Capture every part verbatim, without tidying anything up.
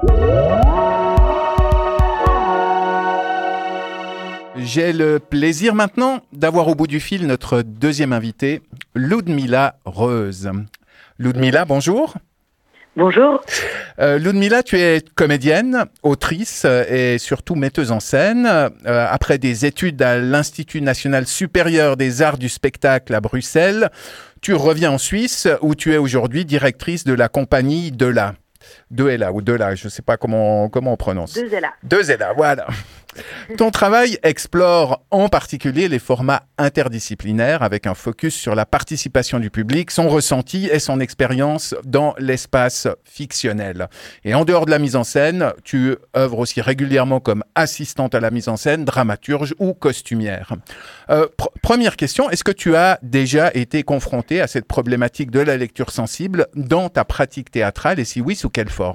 J'ai le plaisir maintenant d'avoir au bout du fil notre deuxième invitée, Ludmila Reuss. Ludmila, bonjour. Bonjour. Euh, Ludmila, tu es comédienne, autrice et surtout metteuse en scène. Euh, après des études à l'Institut national supérieur des arts du spectacle à Bruxelles, tu reviens en Suisse où tu es aujourd'hui directrice de la compagnie Dela. Dela ou Dela, je ne sais pas comment, comment on prononce. Dela. Dela, voilà. Ton travail explore en particulier les formats interdisciplinaires avec un focus sur la participation du public, son ressenti et son expérience dans l'espace fictionnel. Et en dehors de la mise en scène, tu œuvres aussi régulièrement comme assistante à la mise en scène, dramaturge ou costumière. Euh, pr- première question, est-ce que tu as déjà été confrontée à cette problématique de la lecture sensible dans ta pratique théâtrale et si oui, sous quelle forme ?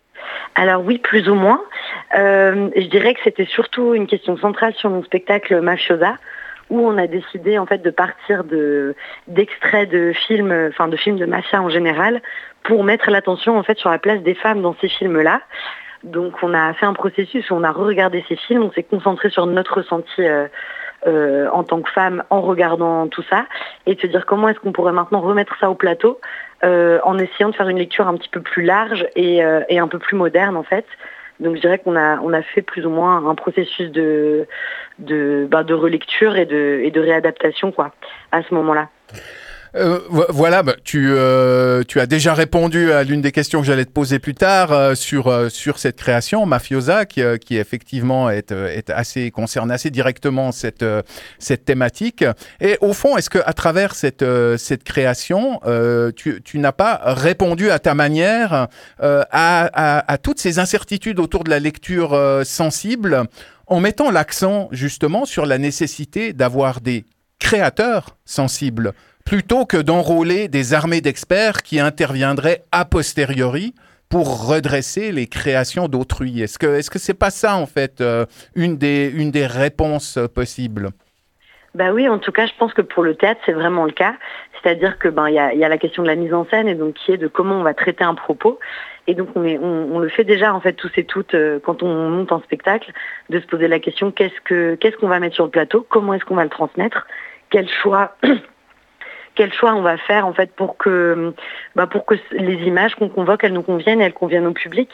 Alors oui, plus ou moins. Euh, je dirais que c'était surtout une question centrale sur mon spectacle Mafiosa, où on a décidé en fait de partir de d'extraits de films, enfin de films de mafia en général, pour mettre l'attention en fait sur la place des femmes dans ces films-là. Donc on a fait un processus où on a re-regardé ces films, on s'est concentré sur notre ressenti euh, euh, en tant que femme en regardant tout ça, et de se dire comment est-ce qu'on pourrait maintenant remettre ça au plateau. Euh, en essayant de faire une lecture un petit peu plus large et, euh, et un peu plus moderne en fait. Donc je dirais qu'on a, on a fait plus ou moins un processus de, de, bah, de relecture et de, et de réadaptation quoi, à ce moment-là. Euh, voilà, bah, tu, euh, tu as déjà répondu à l'une des questions que j'allais te poser plus tard euh, sur, euh, sur cette création, Mafiosa, qui, euh, qui effectivement est, est assez, concerne assez directement cette, euh, cette thématique. Et au fond, est-ce qu'à travers cette, euh, cette création, euh, tu, tu n'as pas répondu à ta manière euh, à, à, à toutes ces incertitudes autour de la lecture euh, sensible, en mettant l'accent justement sur la nécessité d'avoir des créateurs sensibles, plutôt que d'enrôler des armées d'experts qui interviendraient a posteriori pour redresser les créations d'autrui. Est-ce que est-ce que c'est pas ça en fait euh, une des une des réponses possibles? Bah oui, en tout cas, je pense que pour le théâtre, c'est vraiment le cas. C'est-à-dire que ben il y a, y a la question de la mise en scène et donc qui est de comment on va traiter un propos. Et donc on, est, on, on le fait déjà en fait tous et toutes euh, quand on monte un spectacle, de se poser la question qu'est-ce que qu'est-ce qu'on va mettre sur le plateau, comment est-ce qu'on va le transmettre, quel choix. Quel choix on va faire en fait pour que, bah, pour que les images qu'on convoque, elles nous conviennent, elles conviennent au public.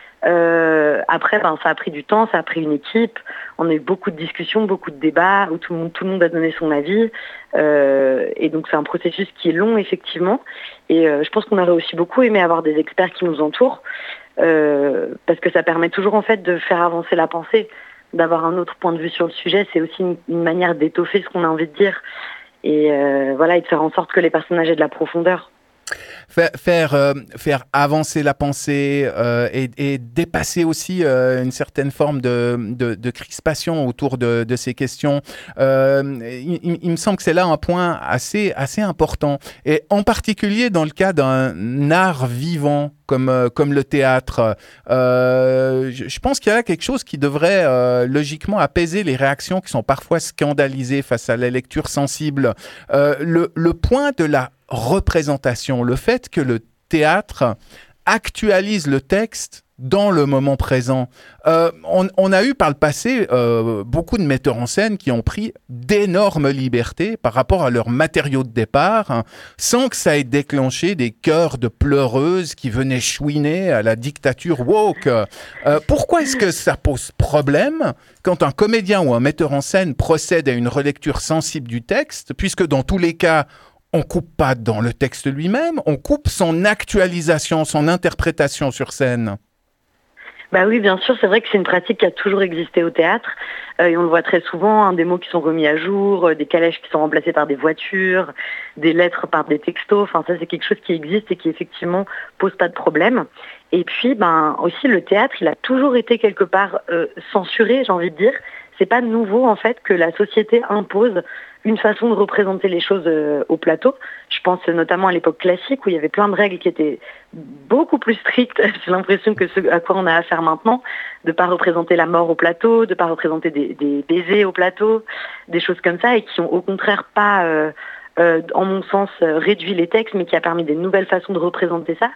Euh, après, ben, ça a pris du temps, ça a pris une équipe. On a eu beaucoup de discussions, beaucoup de débats où tout le monde, tout le monde a donné son avis. Euh, et donc c'est un processus qui est long effectivement. Et euh, je pense qu'on aurait aussi beaucoup aimé avoir des experts qui nous entourent euh, parce que ça permet toujours en fait de faire avancer la pensée, d'avoir un autre point de vue sur le sujet. C'est aussi une, une manière d'étoffer ce qu'on a envie de dire. Et euh, voilà, et de faire en sorte que les personnages aient de la profondeur. Faire, faire, euh, faire avancer la pensée euh, et, et dépasser aussi euh, une certaine forme de, de, de crispation autour de, de ces questions. Euh, il, il me semble que c'est là un point assez, assez important. Et en particulier dans le cas d'un art vivant comme, euh, comme le théâtre. Euh, je, je pense qu'il y a quelque chose qui devrait euh, logiquement apaiser les réactions qui sont parfois scandalisées face à la lecture sensible. Euh, le, le point de la représentation, le fait que le théâtre actualise le texte dans le moment présent. Euh, on, on a eu par le passé euh, beaucoup de metteurs en scène qui ont pris d'énormes libertés par rapport à leurs matériaux de départ, hein, sans que ça ait déclenché des chœurs de pleureuses qui venaient chouiner à la dictature woke. Euh, pourquoi est-ce que ça pose problème quand un comédien ou un metteur en scène procède à une relecture sensible du texte, puisque dans tous les cas, on coupe pas dans le texte lui-même, on coupe son actualisation, son interprétation sur scène. Bah oui, bien sûr, c'est vrai que c'est une pratique qui a toujours existé au théâtre euh, et on le voit très souvent, hein, des mots qui sont remis à jour, euh, des calèches qui sont remplacés par des voitures, des lettres par des textos. Enfin, ça c'est quelque chose qui existe et qui effectivement pose pas de problème. Et puis, ben aussi le théâtre, il a toujours été quelque part euh, censuré, j'ai envie de dire. C'est pas nouveau en fait que la société impose une façon de représenter les choses euh, au plateau. Je pense notamment à l'époque classique où il y avait plein de règles qui étaient beaucoup plus strictes, j'ai l'impression, que ce à quoi on a affaire maintenant, de pas représenter la mort au plateau, de pas représenter des, des baisers au plateau, des choses comme ça, et qui ont au contraire pas, euh, euh, en mon sens, réduit les textes, mais qui a permis des nouvelles façons de représenter ça.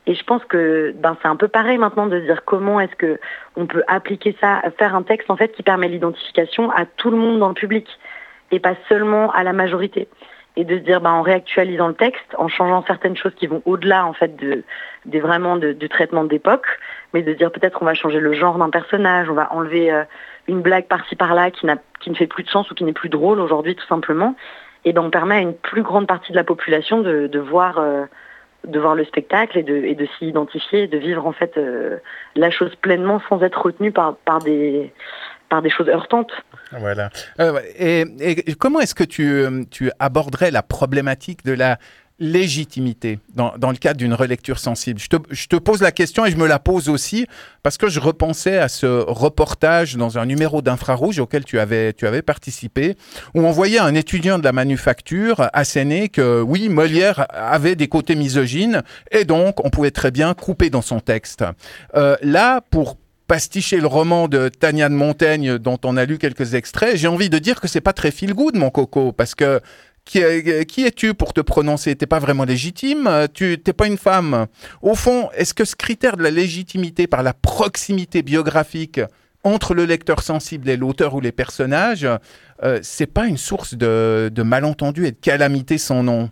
Et je pense que ben, c'est un peu pareil maintenant de se dire comment est-ce que on peut appliquer ça, faire un texte en fait qui permet l'identification à tout le monde dans le public et pas seulement à la majorité. Et de se dire ben, en réactualisant le texte, en changeant certaines choses qui vont au-delà en fait de, des vraiment de, du traitement d'époque, mais de dire peut-être on va changer le genre d'un personnage, on va enlever euh, une blague par-ci par-là qui, n'a, qui ne fait plus de sens ou qui n'est plus drôle aujourd'hui tout simplement. Et ben on permet à une plus grande partie de la population de, de voir euh, de voir le spectacle et de, et de s'y identifier et de vivre en fait euh, la chose pleinement sans être retenu par, par, des, par des choses heurtantes. Voilà. Euh, et, et comment est-ce que tu, tu aborderais la problématique de la légitimité dans, dans le cadre d'une relecture sensible? Je te, je te pose la question et je me la pose aussi parce que je repensais à ce reportage dans un numéro d'Infrarouge auquel tu avais, tu avais participé, où on voyait un étudiant de la manufacture asséner que oui, Molière avait des côtés misogynes et donc on pouvait très bien couper dans son texte. Euh, là, pour pasticher le roman de Tania de Montaigne dont on a lu quelques extraits, j'ai envie de dire que c'est pas très feel good, mon coco, parce que Qui, qui es-tu pour te prononcer? T'es pas vraiment légitime, tu t'es pas une femme. Au fond, est-ce que ce critère de la légitimité par la proximité biographique entre le lecteur sensible et l'auteur ou les personnages, euh, c'est pas une source de, de malentendus et de calamités sans nom?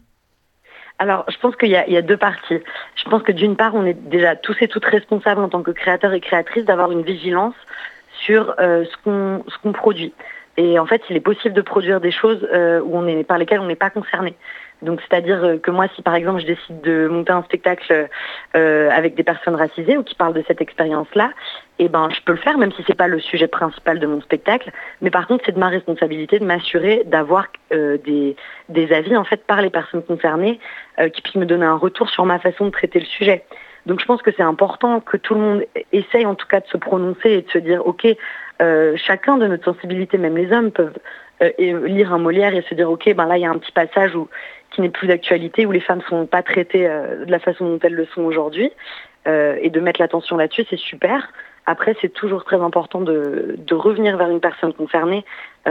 Alors, je pense qu'il y a, il y a deux parties. Je pense que d'une part, on est déjà tous et toutes responsables en tant que créateurs et créatrices d'avoir une vigilance sur euh, ce qu'on, ce qu'on produit. Et en fait, il est possible de produire des choses euh, où on est, par lesquelles on n'est pas concerné. Donc, c'est-à-dire que moi, si par exemple je décide de monter un spectacle euh, avec des personnes racisées ou qui parlent de cette expérience-là, eh ben, je peux le faire, même si c'est pas le sujet principal de mon spectacle. Mais par contre, c'est de ma responsabilité de m'assurer d'avoir euh, des, des avis en fait par les personnes concernées euh, qui puissent me donner un retour sur ma façon de traiter le sujet. Donc, je pense que c'est important que tout le monde essaye en tout cas de se prononcer et de se dire, ok. Euh, chacun de notre sensibilité, même les hommes, peuvent euh, lire un Molière et se dire ok, ben là il y a un petit passage où, qui n'est plus d'actualité, où les femmes ne sont pas traitées euh, de la façon dont elles le sont aujourd'hui, euh, et de mettre l'attention là-dessus, c'est super. Après, c'est toujours très important de, de revenir vers une personne concernée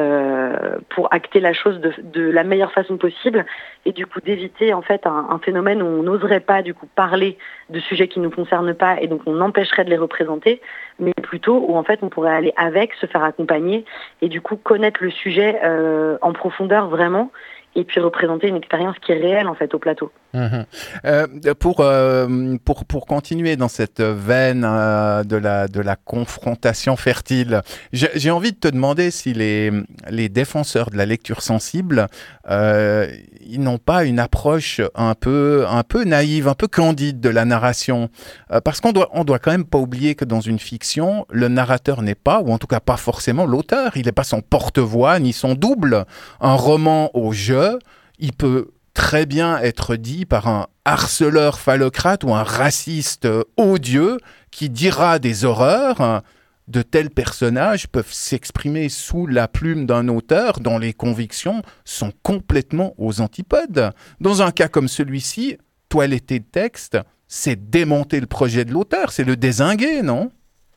euh, pour acter la chose de, de la meilleure façon possible et du coup d'éviter en fait un, un phénomène où on n'oserait pas du coup parler de sujets qui ne nous concernent pas et donc on empêcherait de les représenter, mais plutôt où en fait on pourrait aller avec, se faire accompagner et du coup connaître le sujet euh, en profondeur vraiment. Et puis représenter une expérience qui est réelle en fait au plateau. Mmh. Euh, pour, euh, pour, pour continuer dans cette veine euh, de, la, de la confrontation fertile, j'ai, j'ai envie de te demander si les, les défenseurs de la lecture sensible, euh, ils n'ont pas une approche un peu, un peu naïve, un peu candide de la narration. Euh, parce qu'on doit, on doit quand même pas oublier que dans une fiction, le narrateur n'est pas, ou en tout cas pas forcément l'auteur, il n'est pas son porte-voix ni son double. Un roman au jeu, il peut très bien être dit par un harceleur phallocrate ou un raciste odieux qui dira des horreurs. De tels personnages peuvent s'exprimer sous la plume d'un auteur dont les convictions sont complètement aux antipodes. Dans un cas comme celui-ci, toiletter le texte, c'est démonter le projet de l'auteur, c'est le dézinguer, non ?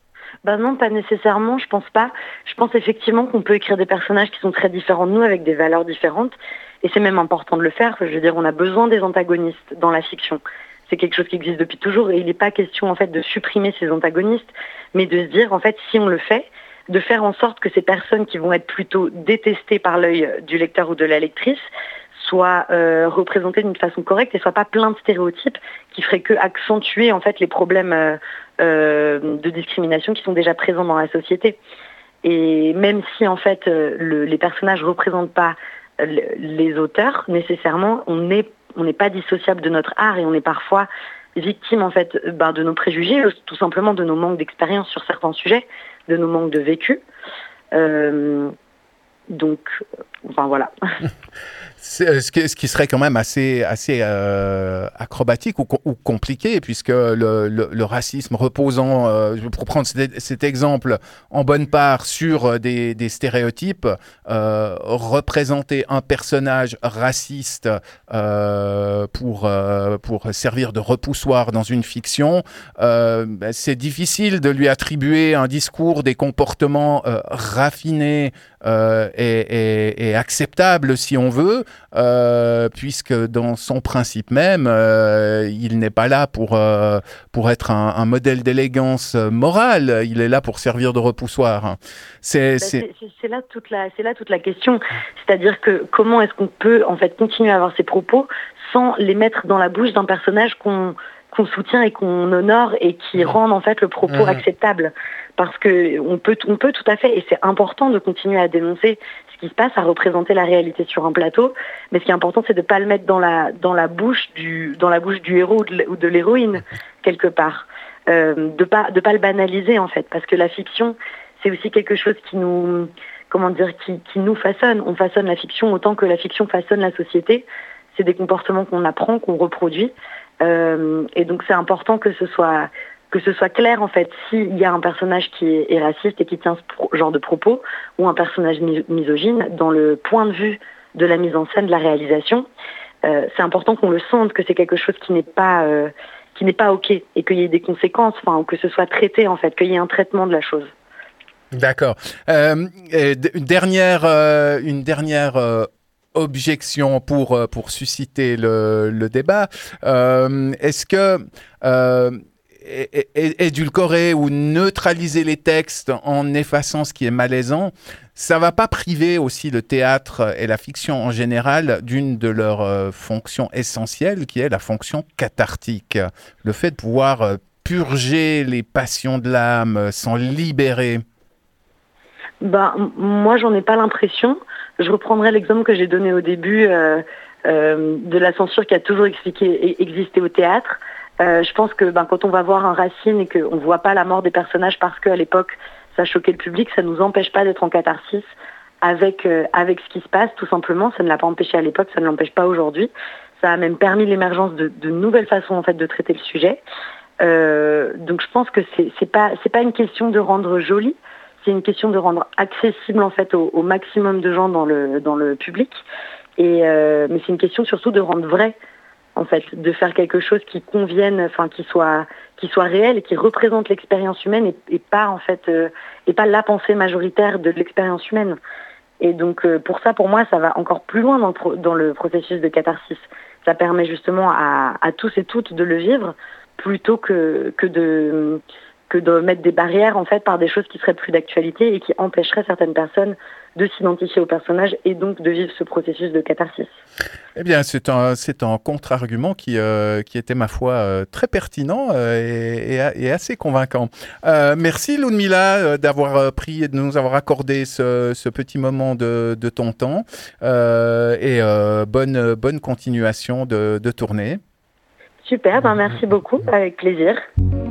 Ben non, pas nécessairement, je pense pas. Je pense effectivement qu'on peut écrire des personnages qui sont très différents de nous, avec des valeurs différentes. Et c'est même important de le faire. Je veux dire, on a besoin des antagonistes dans la fiction. C'est quelque chose qui existe depuis toujours et il n'est pas question en fait de supprimer ces antagonistes, mais de se dire en fait si on le fait, de faire en sorte que ces personnes qui vont être plutôt détestées par l'œil du lecteur ou de la lectrice soient euh, représentées d'une façon correcte et soient pas plein de stéréotypes qui feraient que accentuer en fait les problèmes euh, euh, de discrimination qui sont déjà présents dans la société. Et même si en fait euh, le, les personnages représentent pas les auteurs, nécessairement, on n'est on n'est pas dissociable de notre art et on est parfois victime en fait ben, de nos préjugés, tout simplement de nos manques d'expérience sur certains sujets, de nos manques de vécu. Euh, donc, enfin voilà. C'est, ce, qui, ce qui serait quand même assez, assez euh, acrobatique ou, ou compliqué, puisque le, le, le racisme reposant, euh, pour prendre cet, cet exemple, en bonne part sur des, des stéréotypes, euh, représenter un personnage raciste euh, pour, euh, pour servir de repoussoir dans une fiction, euh, c'est difficile de lui attribuer un discours, des comportements euh, raffinés euh, et, et, et acceptables si on veut, euh, puisque dans son principe même, euh, il n'est pas là pour, euh, pour être un, un modèle d'élégance morale, il est là pour servir de repoussoir. C'est, bah, c'est... c'est, c'est, là toute la, c'est là toute la question. C'est-à-dire que comment est-ce qu'on peut en fait continuer à avoir ces propos sans les mettre dans la bouche d'un personnage qu'on, qu'on soutient et qu'on honore et qui mmh. rendent en fait le propos mmh. acceptable. Parce que on peut, on peut tout à fait, et c'est important de continuer à dénoncer ce qui se passe, à représenter la réalité sur un plateau. Mais ce qui est important, c'est de ne pas le mettre dans la, dans la bouche du, dans la bouche du héros ou de, ou de l'héroïne quelque part. Euh, de pas, de pas le banaliser en fait, parce que la fiction, c'est aussi quelque chose qui nous, comment dire, qui, qui nous façonne. On façonne la fiction autant que la fiction façonne la société. C'est des comportements qu'on apprend, qu'on reproduit, euh, et donc c'est important que ce soit que ce soit clair en fait. S'il y a un personnage qui est, est raciste et qui tient ce pro- genre de propos, ou un personnage mis- misogyne, dans le point de vue de la mise en scène, de la réalisation, euh, c'est important qu'on le sente, que c'est quelque chose qui n'est pas euh, qui n'est pas ok, et qu'il y ait des conséquences, enfin, ou que ce soit traité en fait, qu'il y ait un traitement de la chose. D'accord. Euh, une dernière, euh, une dernière euh, objection pour pour susciter le, le débat. Euh, est-ce que euh, é- é- édulcorer ou neutraliser les textes en effaçant ce qui est malaisant, ça va pas priver aussi le théâtre et la fiction en général d'une de leurs euh, fonctions essentielles, qui est la fonction cathartique, le fait de pouvoir euh, purger les passions de l'âme, s'en libérer? Ben, moi, j'en ai pas l'impression. Je reprendrai l'exemple que j'ai donné au début euh, euh, de la censure qui a toujours expliqué, existé au théâtre. Euh, je pense que ben, quand on va voir un Racine et qu'on ne voit pas la mort des personnages parce qu'à l'époque, ça choquait le public, ça ne nous empêche pas d'être en catharsis avec, euh, avec ce qui se passe, tout simplement. Ça ne l'a pas empêché à l'époque, ça ne l'empêche pas aujourd'hui. Ça a même permis l'émergence de, de nouvelles façons en fait, de traiter le sujet. Euh, donc je pense que c'est, c'est pas, c'est pas une question de rendre joli, c'est une question de rendre accessible en fait au, au maximum de gens dans le, dans le public. Et, euh, mais c'est une question surtout de rendre vrai, en fait, de faire quelque chose qui convienne, enfin qui soit, qui soit réel et qui représente l'expérience humaine et, et pas en fait, euh, et pas la pensée majoritaire de l'expérience humaine. Et donc euh, pour ça, pour moi, ça va encore plus loin dans le, pro- dans le processus de catharsis. Ça permet justement à, à tous et toutes de le vivre plutôt que, que de que de mettre des barrières en fait par des choses qui seraient plus d'actualité et qui empêcheraient certaines personnes de s'identifier au personnage et donc de vivre ce processus de catharsis. Eh bien, c'est un, c'est un contre-argument qui, euh, qui était, ma foi, euh, très pertinent euh, et, et, et assez convaincant. Euh, merci, Ludmila, euh, d'avoir pris et de nous avoir accordé ce, ce petit moment de, de ton temps euh, et euh, bonne, bonne continuation de, de tournée. Super, ben merci beaucoup, avec plaisir.